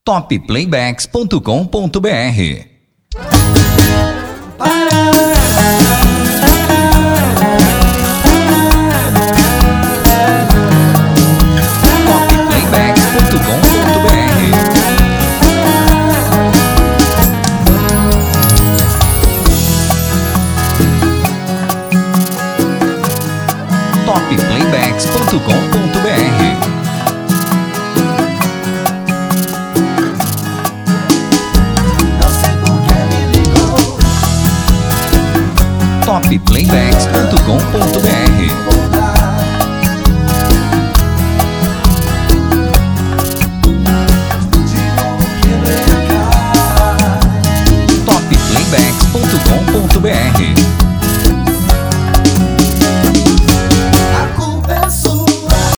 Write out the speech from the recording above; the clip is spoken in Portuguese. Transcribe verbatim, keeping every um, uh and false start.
top playbacks ponto com ponto br. top playbacks ponto com ponto br. top playbacks ponto com ponto br. top playbacks ponto com ponto br.